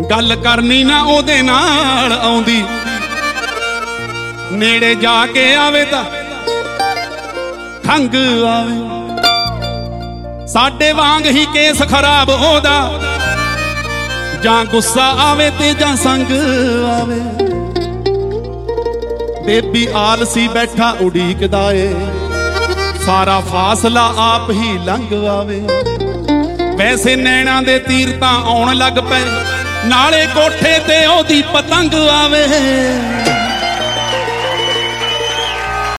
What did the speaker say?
गल करनी ना ओदे नाल आउंदी, नेड़े जाके आवे तां खंग आवे। साडे वांग ही केस खराब होदा, जां गुस्सा आवे ते जां संग आवे। बेबी आलसी बैठा उड़ीकदा ए, सारा फासला आप ही लंघ आवे। वैसे नैना दे तीर तां आउण लग पए, नाले कोठे ते ओदी पतंग आवे।